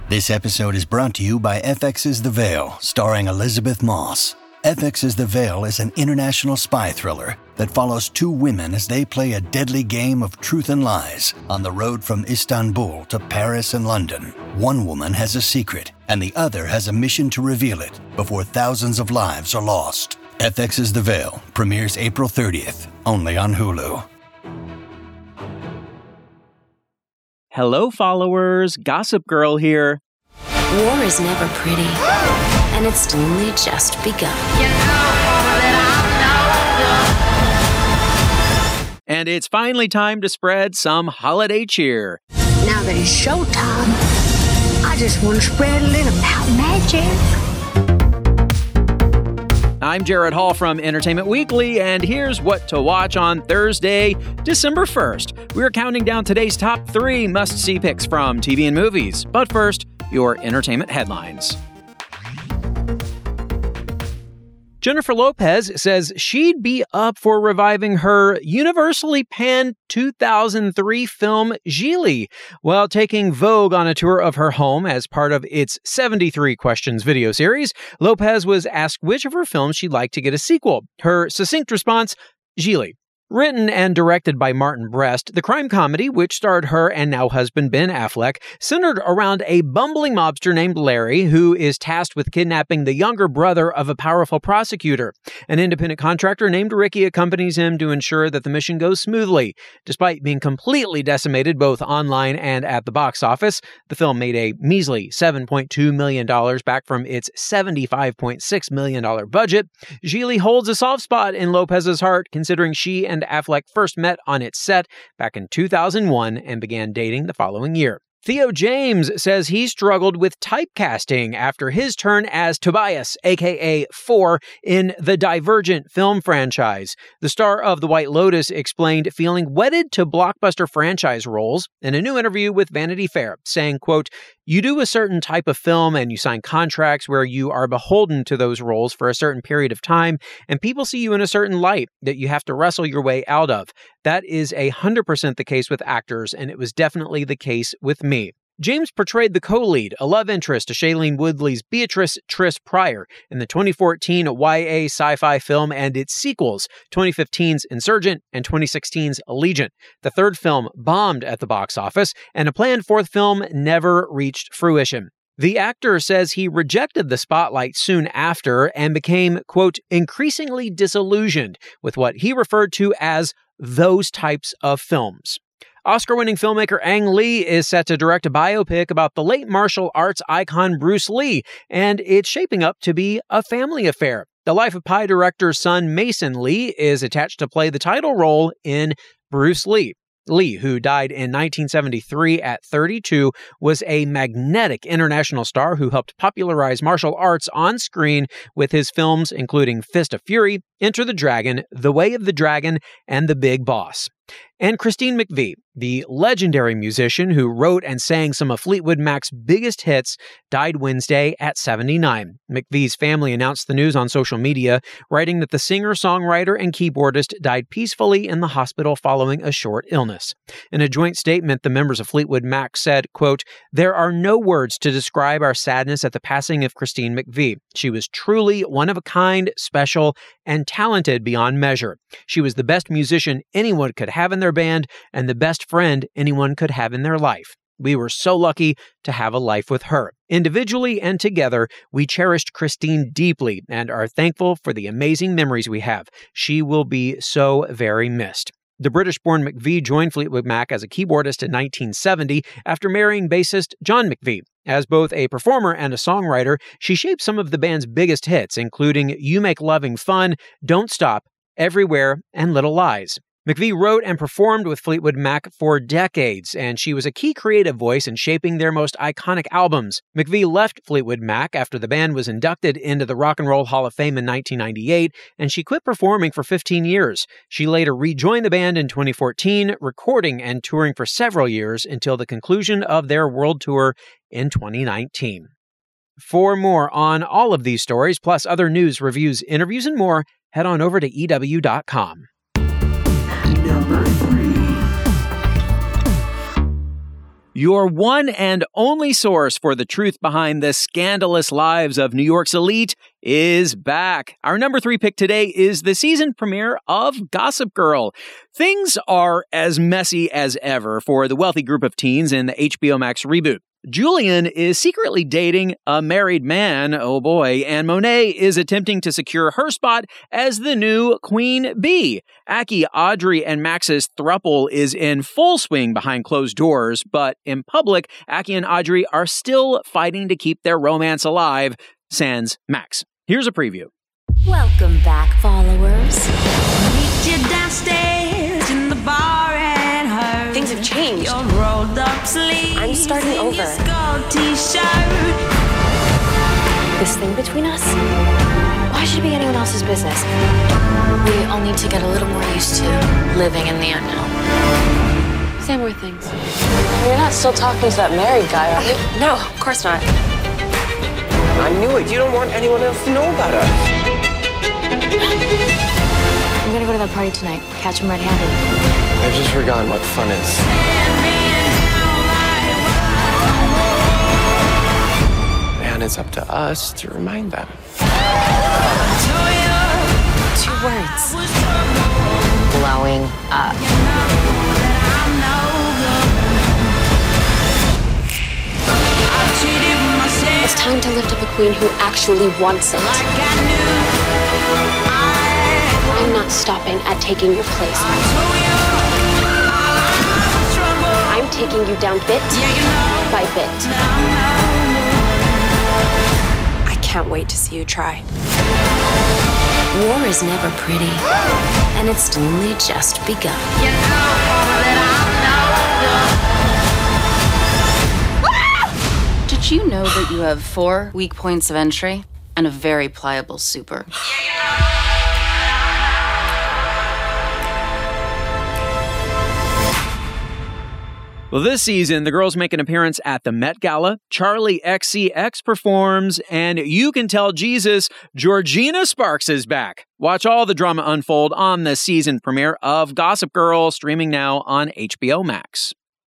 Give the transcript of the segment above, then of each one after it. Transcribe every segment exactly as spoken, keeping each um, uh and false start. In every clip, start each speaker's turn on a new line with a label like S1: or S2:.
S1: This episode is brought to you by F X's The Veil, starring Elizabeth Moss. F X's The Veil is an international spy thriller that follows two women as they play a deadly game of truth and lies on the road from Istanbul to Paris and London. One woman has a secret, and the other has a mission to reveal it before thousands of lives are lost. F X's The Veil premieres April thirtieth, only on Hulu.
S2: Hello, followers. Gossip Girl here.
S3: War is never pretty, and it's only just begun. You know
S2: that I'm and it's finally time to spread some holiday cheer.
S4: Now that it's showtime, I just want to spread a little about magic.
S2: I'm Jared Hall from Entertainment Weekly, and here's what to watch on Thursday, December first. We're counting down today's top three must-see picks from T V and movies. But first, your entertainment headlines. Jennifer Lopez says she'd be up for reviving her universally panned two thousand three film Gigli, while taking Vogue on a tour of her home as part of its seventy-three Questions video series. Lopez was asked which of her films she'd like to get a sequel. Her succinct response, Gigli. Written and directed by Martin Brest, the crime comedy, which starred her and now husband Ben Affleck, centered around a bumbling mobster named Larry, who is tasked with kidnapping the younger brother of a powerful prosecutor. An independent contractor named Ricky accompanies him to ensure that the mission goes smoothly. Despite being completely decimated both online and at the box office, the film made a measly seven point two million dollars back from its seventy-five point six million dollars budget. Gigli holds a soft spot in Lopez's heart, considering she and Affleck first met on its set back in two thousand one and began dating the following year. Theo James says he struggled with typecasting after his turn as Tobias, aka Four, in the Divergent film franchise. The star of The White Lotus explained feeling wedded to blockbuster franchise roles in a new interview with Vanity Fair, saying, quote, "You do a certain type of film and you sign contracts where you are beholden to those roles for a certain period of time, and people see you in a certain light that you have to wrestle your way out of. That is a hundred percent the case with actors, and it was definitely the case with me." James portrayed the co-lead, a love interest to Shailene Woodley's Beatrice Triss Pryor, in the twenty fourteen Y A sci-fi film and its sequels, twenty fifteen's Insurgent and twenty sixteen's Allegiant. The third film bombed at the box office, and a planned fourth film never reached fruition. The actor says he rejected the spotlight soon after and became, quote, increasingly disillusioned with what he referred to as those types of films. Oscar-winning filmmaker Ang Lee is set to direct a biopic about the late martial arts icon Bruce Lee, and it's shaping up to be a family affair. The Life of Pi director's son Mason Lee is attached to play the title role in Bruce Lee. Lee, who died in nineteen seventy-three at thirty-two, was a magnetic international star who helped popularize martial arts on screen with his films including Fist of Fury, Enter the Dragon, The Way of the Dragon, and The Big Boss. And Christine McVie, the legendary musician who wrote and sang some of Fleetwood Mac's biggest hits, died Wednesday at seventy-nine. McVie's family announced the news on social media, writing that the singer-songwriter and keyboardist died peacefully in the hospital following a short illness. In a joint statement, the members of Fleetwood Mac said, quote, "There are no words to describe our sadness at the passing of Christine McVie. She was truly one of a kind, special, and talented beyond measure. She was the best musician anyone could have in their band and the best friend anyone could have in their life. We were so lucky to have a life with her. Individually and together, we cherished Christine deeply and are thankful for the amazing memories we have. She will be so very missed." The British-born McVie joined Fleetwood Mac as a keyboardist in nineteen seventy after marrying bassist John McVie. As both a performer and a songwriter, she shaped some of the band's biggest hits, including You Make Loving Fun, Don't Stop, Everywhere, and Little Lies. McVie wrote and performed with Fleetwood Mac for decades, and she was a key creative voice in shaping their most iconic albums. McVie left Fleetwood Mac after the band was inducted into the Rock and Roll Hall of Fame in nineteen ninety-eight, and she quit performing for fifteen years. She later rejoined the band in twenty fourteen, recording and touring for several years until the conclusion of their world tour in twenty nineteen. For more on all of these stories, plus other news, reviews, interviews, and more, head on over to E W dot com.
S5: Number three.
S2: your one and only source for the truth behind the scandalous lives of New York's elite, is back. Our number three pick today is the season premiere of Gossip Girl. Things are as messy as ever for the wealthy group of teens in the H B O Max reboot. Julian is secretly dating a married man, oh boy, and Monet is attempting to secure her spot as the new Queen Bee. Aki, Audrey, and Max's throuple is in full swing behind closed doors, but in public, Aki and Audrey are still fighting to keep their romance alive, sans Max. Here's a preview.
S3: Welcome back, followers.
S5: Meet you downstairs in the bar and her.
S6: Things have changed.
S5: Your rolled up sleeves.
S6: I'm starting
S5: and
S6: over.
S5: your skull t-shirt.
S6: This thing between us? Why should it be anyone else's business?
S3: We all need to get a little more used to living in the unknown.
S6: Say more things.
S7: You're not still talking to that married guy, are you?
S6: No, of course not.
S7: I knew it. You don't want anyone else to know about us.
S3: I'm gonna go to that party tonight. Catch him red-handed.
S7: I've just forgotten what fun is. And it's up to us to remind them.
S3: Two words. Blowing up.
S6: It's time to lift up a queen who actually wants it. I'm not stopping at taking your place. I'm taking you down bit by bit. I can't wait to see you try.
S3: War is never pretty, and it's only just begun.
S8: Did you know that you have four weak points of entry and a very pliable super?
S2: Well, this season, the girls make an appearance at the Met Gala. Charlie X C X performs, and you can tell Jesus, Georgina Sparks is back. Watch all the drama unfold on the season premiere of Gossip Girl, streaming now on H B O Max.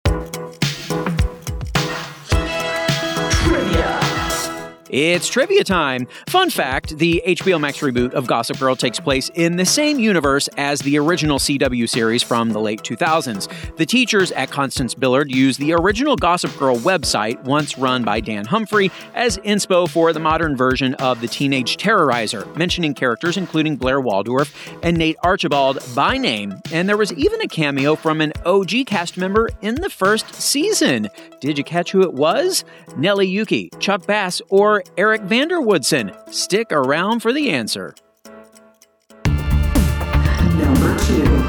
S2: It's trivia time. Fun fact, the H B O Max reboot of Gossip Girl takes place in the same universe as the original C W series from the late two thousands. The teachers at Constance Billard use the original Gossip Girl website, once run by Dan Humphrey, as inspo for the modern version of the Teenage Terrorizer, mentioning characters including Blair Waldorf and Nate Archibald by name. And there was even a cameo from an O G cast member in the first season. Did you catch who it was? Nellie Yuki, Chuck Bass, or Eric Vanderwoodson? Stick around for the answer.
S9: Number two.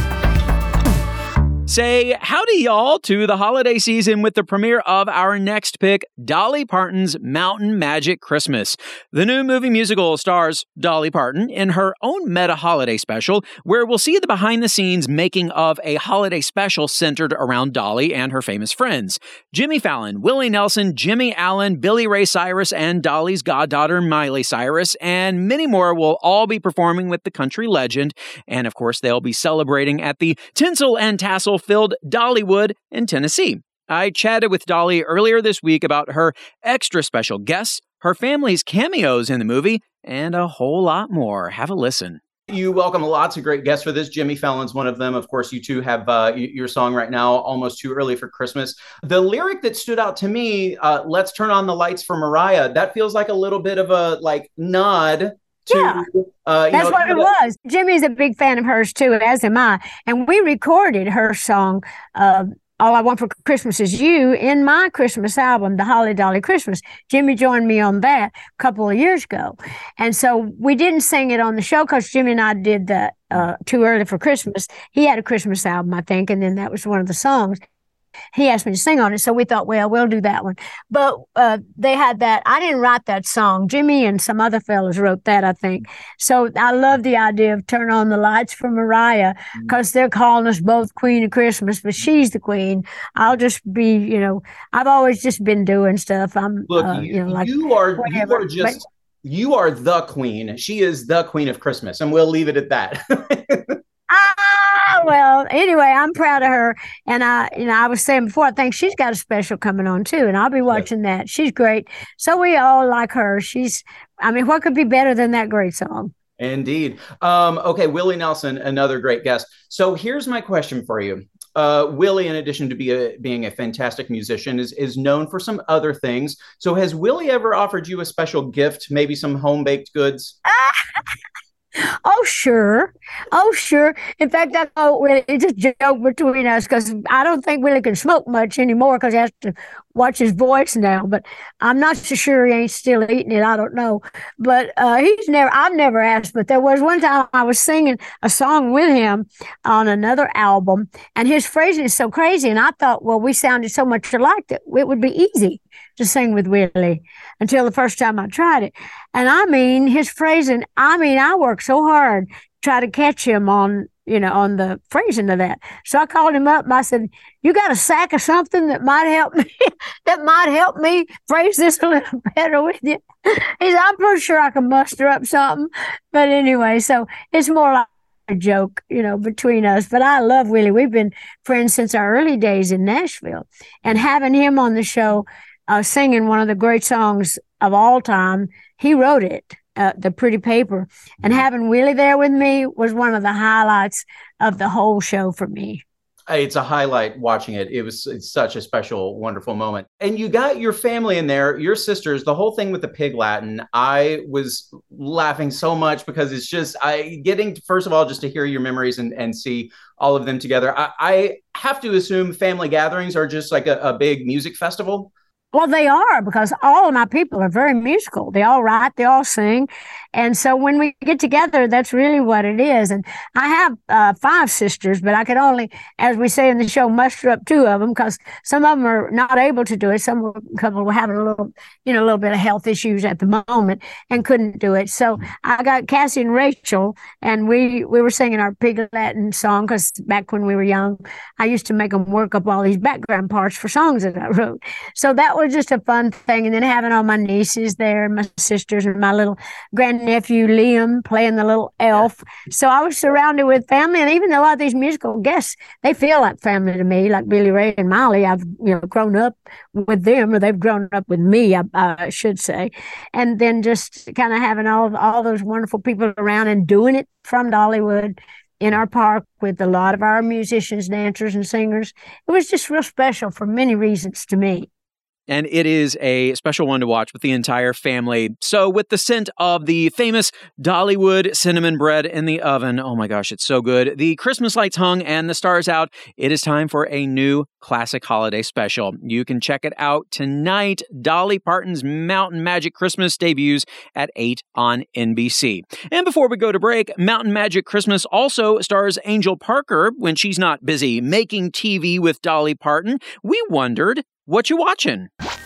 S2: Say howdy y'all to the holiday season with the premiere of our next pick, Dolly Parton's Mountain Magic Christmas. The new movie musical stars Dolly Parton in her own meta holiday special, where we'll see the behind-the-scenes making of a holiday special centered around Dolly and her famous friends. Jimmy Fallon, Willie Nelson, Jimmy Allen, Billy Ray Cyrus, and Dolly's goddaughter Miley Cyrus, and many more will all be performing with the country legend. And of course, they'll be celebrating at the tinsel and tassel filled Dollywood in Tennessee. I chatted with Dolly earlier this week about her extra special guests, her family's cameos in the movie, and a whole lot more. Have a listen.
S10: You welcome lots of great guests for this. Jimmy Fallon's one of them. Of course, you two have uh, your song right now, Almost Too Early for Christmas. The lyric that stood out to me, uh, Let's Turn on the Lights for Mariah, that feels like a little bit of a like nod to,
S4: yeah,
S10: uh, you
S4: that's
S10: know,
S4: what it was. Jimmy's a big fan of hers too, as am I. And we recorded her song, uh, All I Want for Christmas Is You, in my Christmas album, The Holly Dolly Christmas. Jimmy joined me on that a couple of years ago. And so we didn't sing it on the show because Jimmy and I did the uh, Too Early for Christmas. He had a Christmas album, I think, and then that was one of the songs. He asked me to sing on it, so we thought, well, we'll do that one. But uh, they had that. I didn't write that song. Jimmy and some other fellas wrote that, I think. So I love the idea of Turn on the Lights for Mariah, because they're calling us both Queen of Christmas, but she's the queen. I'll just be, you know, I've always just been doing stuff. I'm,
S10: Look,
S4: uh,
S10: you,
S4: you know, like
S10: you are,
S4: whatever.
S10: you are just,
S4: But
S10: you are the queen. She is the queen of Christmas, and we'll leave it at that.
S4: Ah, well, anyway, I'm proud of her. And I, you know, I was saying before, I think she's got a special coming on too. And I'll be watching yes. that. She's great. So we all like her. She's, I mean, what could be better than that great song?
S10: Indeed. Um, okay, Willie Nelson, another great guest. So here's my question for you. Uh, Willie, in addition to be a, being a fantastic musician, is, is known for some other things. So has Willie ever offered you a special gift, maybe some home-baked goods?
S4: Oh, sure. Oh, sure. In fact, I thought Willie, it's just a joke between us because I don't think Willie can smoke much anymore because he has to watch his voice now. But I'm not so sure he ain't still eating it. I don't know. But uh, he's never, I've never asked. But there was one time I was singing a song with him on another album, and his phrasing is so crazy. And I thought, well, we sounded so much alike that it would be easy to sing with Willie until the first time I tried it. And I mean, his phrasing, I mean, I worked so hard to try to catch him on, you know, on the phrasing of that. So I called him up and I said, you got a sack of something that might help me, that might help me phrase this a little better with you? He said, I'm pretty sure I can muster up something. But anyway, so it's more like a joke, you know, between us. But I love Willie. We've been friends since our early days in Nashville. And having him on the show, Uh, singing one of the great songs of all time. He wrote it, uh, The Pretty Paper. And having Willie there with me was one of the highlights of the whole show for me.
S10: It's a highlight watching it. It was it's such a special, wonderful moment. And you got your family in there, your sisters, the whole thing with the Pig Latin. I was laughing so much because it's just I getting, first of all, just to hear your memories and, and see all of them together. I, I have to assume family gatherings are just like a, a big music festival.
S4: Well, they are, because all of my people are very musical. They all write, they all sing. And so when we get together, that's really what it is. And I have uh, five sisters, but I could only, as we say in the show, muster up two of them because some of them are not able to do it. Some a couple were having a little, you know, a little bit of health issues at the moment and couldn't do it. So I got Cassie and Rachel, and we, we were singing our Pig Latin song because back when we were young, I used to make them work up all these background parts for songs that I wrote. So that was just a fun thing. And then having all my nieces there and my sisters and my little grandnephew Liam playing the little elf. So I was surrounded with family. And even a lot of these musical guests, they feel like family to me, like Billy Ray and Molly. I've you know grown up with them, or they've grown up with me, I, I should say. And then just kind of having all, all those wonderful people around and doing it from Dollywood in our park with a lot of our musicians, dancers, and singers. It was just real special for many reasons to me.
S2: And it is a special one to watch with the entire family. So with the scent of the famous Dollywood cinnamon bread in the oven, oh my gosh, it's so good. The Christmas lights hung and the stars out. It is time for a new classic holiday special. You can check it out tonight. Dolly Parton's Mountain Magic Christmas debuts at eight on N B C. And before we go to break, Mountain Magic Christmas also stars Angel Parker when she's not busy making T V with Dolly Parton. We wondered, what you watching?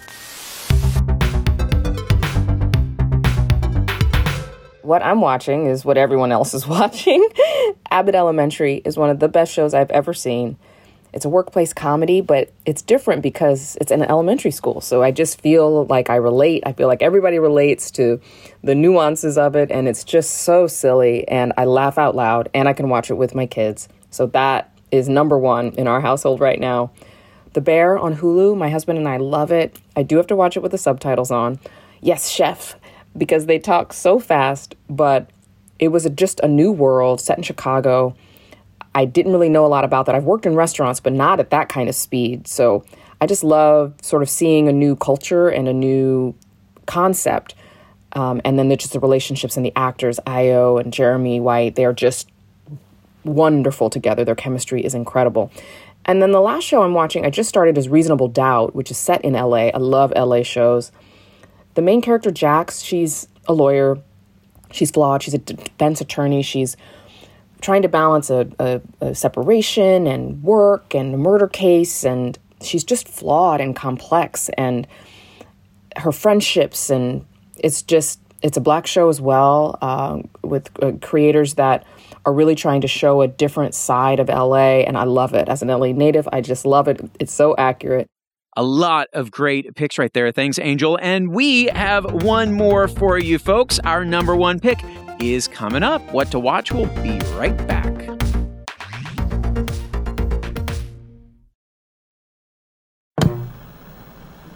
S11: What I'm watching is what everyone else is watching. Abbott Elementary is one of the best shows I've ever seen. It's a workplace comedy, but it's different because it's in an elementary school. So I just feel like I relate. I feel like everybody relates to the nuances of it, and it's just so silly, and I laugh out loud, and I can watch it with my kids. So that is number one in our household right now. The Bear on Hulu, my husband and I love it. I do have to watch it with the subtitles on. Yes, chef, because they talk so fast, but it was a, just a new world set in Chicago. I didn't really know a lot about that. I've worked in restaurants, but not at that kind of speed. So I just love sort of seeing a new culture and a new concept. Um, and then there's just the relationships and the actors, Io and Jeremy White, they are just wonderful together. Their chemistry is incredible. And then the last show I'm watching, I just started, is Reasonable Doubt, which is set in L A. I love L A shows. The main character, Jax, she's a lawyer. She's flawed. She's a defense attorney. She's trying to balance a, a, a separation and work and a murder case. And she's just flawed and complex. And her friendships, and it's just, it's a Black show as well, uh, with uh, creators that are really trying to show a different side of L A, and I love it. As an L A native, I just love it. It's so accurate.
S2: A lot of great picks right there. Thanks, Angel. And we have one more for you folks. Our number one pick is coming up. What to watch, we'll be right back.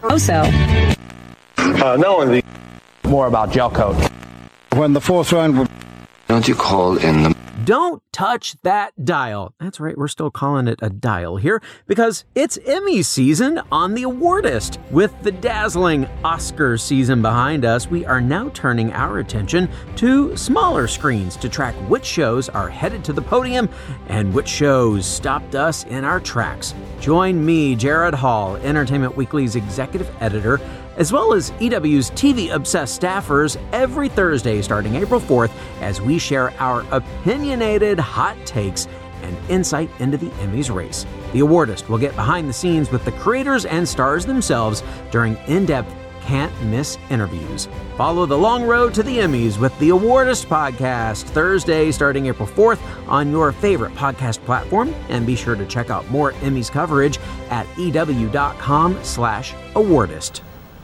S12: Also,
S13: uh, no, the
S14: more about gel coat.
S13: When the fourth round would.
S15: Don't you call in the.
S2: Don't touch that dial. That's right, we're still calling it a dial here because it's Emmy season on The Awardist. With the dazzling Oscar season behind us, we are now turning our attention to smaller screens to track which shows are headed to the podium and which shows stopped us in our tracks. Join me, Jared Hall, Entertainment Weekly's executive editor, as well as E W's T V-obsessed staffers every Thursday starting April fourth as we share our opinionated hot takes and insight into the Emmys race. The Awardist will get behind the scenes with the creators and stars themselves during in-depth, can't-miss interviews. Follow the long road to the Emmys with the Awardist podcast Thursday starting April fourth on your favorite podcast platform, and be sure to check out more Emmys coverage at ew.com slash awardist.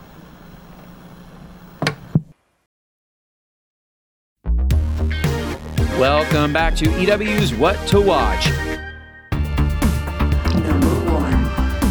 S2: Welcome back to E W's What to Watch.
S9: Number one.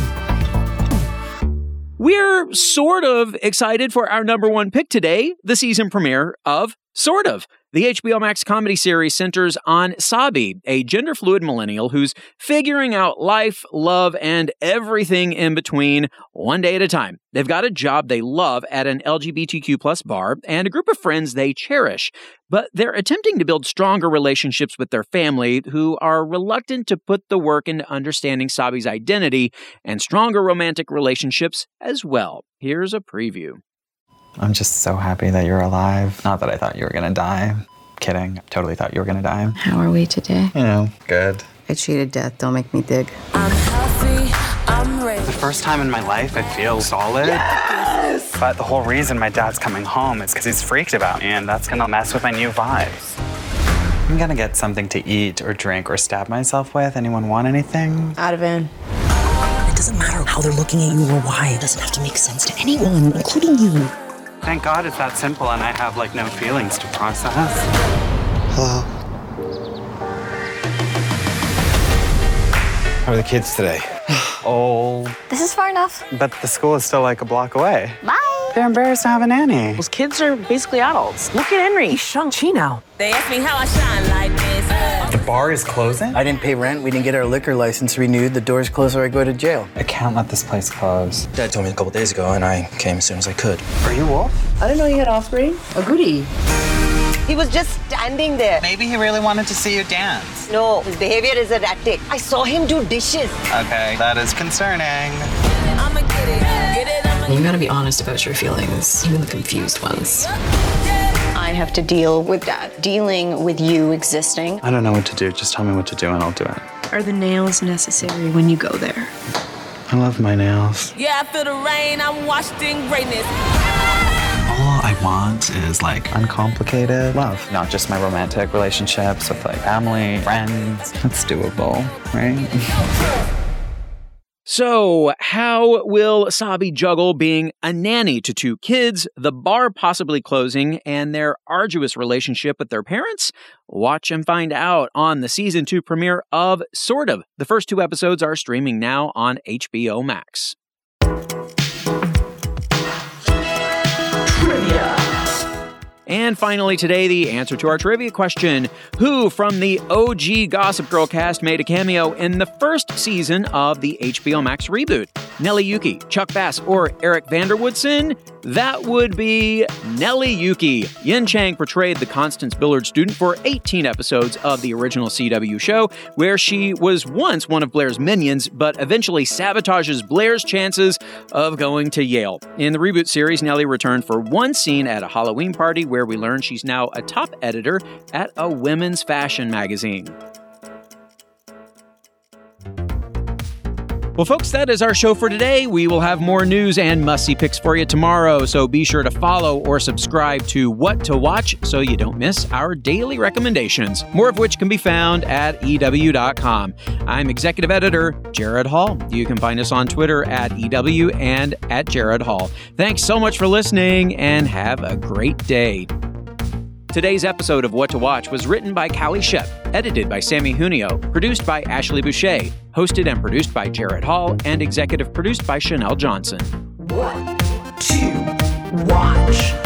S2: We're sort of excited for our number one pick today, the season premiere of Sort of. The H B O Max comedy series centers on Sabi, a gender-fluid millennial who's figuring out life, love, and everything in between one day at a time. They've got a job they love at an L G B T Q plus bar and a group of friends they cherish. But they're attempting to build stronger relationships with their family who are reluctant to put the work into understanding Sabi's identity and stronger romantic relationships as well. Here's a preview.
S16: I'm just so happy that you're alive. Not that I thought you were gonna die. Kidding. Totally thought you were gonna die.
S17: How are we today?
S16: You know, good.
S17: I cheated death. Don't make me dig.
S18: I'm healthy. I'm ready.
S19: The first time in my life I feel solid.
S16: Yes!
S19: But the whole reason my dad's coming home is because he's freaked about me, and that's gonna mess with my new vibes.
S16: I'm gonna get something to eat or drink or stab myself with. Anyone want anything?
S17: Ativan.
S20: It doesn't matter how they're looking at you or why. It doesn't have to make sense to anyone, including you.
S19: Thank God it's that simple and I have like no feelings to process.
S15: Hello. How are the kids today?
S16: Old.
S6: This is far enough.
S19: But the school is still like a block away.
S6: Bye.
S19: They're embarrassed to have a nanny.
S20: Those kids are basically adults. Look at Henry. He's Shang-Chi now.
S18: They ask me how I shine like this.
S16: The bar is closing?
S21: I didn't pay rent. We didn't get our liquor license renewed. The doors close or I go to jail.
S16: I can't let this place close.
S20: Dad told me a couple days ago, and I came as soon as I could.
S19: Are you Wolf?
S17: I didn't know you had offspring. A goodie.
S22: He was just standing there.
S16: Maybe he really wanted to see you dance.
S22: No, his behavior is erratic. I saw him do dishes.
S16: Okay, that is concerning.
S18: I'ma get it, get it, I'ma
S20: You gotta be honest about your feelings, even the confused ones.
S6: I have to deal with Dad, dealing with you existing.
S19: I don't know what to do. Just tell me what to do and I'll do it.
S17: Are the nails necessary when you go there?
S19: I love my nails.
S18: Yeah, I feel the rain. I'm washed in greatness.
S16: All I want is like uncomplicated love, not just my romantic relationships with like family, friends. That's doable, right?
S2: So, how will Sabi juggle being a nanny to two kids, the bar possibly closing, and their arduous relationship with their parents? Watch and find out on the season two premiere of Sort of. The first two episodes are streaming now on H B O Max.
S9: Trivia.
S2: And finally today, the answer to our trivia question. Who from the O G Gossip Girl cast made a cameo in the first season of the H B O Max reboot? Nellie Yuki, Chuck Bass, or Eric Vanderwoodson? That would be Nellie Yuki. Yin Chang portrayed the Constance Billard student for eighteen episodes of the original C W show, where she was once one of Blair's minions, but eventually sabotages Blair's chances of going to Yale. In the reboot series, Nellie returned for one scene at a Halloween party where we learn she's now a top editor at a women's fashion magazine. Well, folks, that is our show for today. We will have more news and must-see picks for you tomorrow, so be sure to follow or subscribe to What to Watch so you don't miss our daily recommendations, more of which can be found at E W dot com. I'm Executive Editor Jared Hall. You can find us on Twitter at E W and at Jared Hall. Thanks so much for listening, and have a great day. Today's episode of What to Watch was written by Callie Shep, edited by Sammy Junio, produced by Ashley Boucher, hosted and produced by Jared Hall, and executive produced by Chanel Johnson.
S9: What
S1: Watch.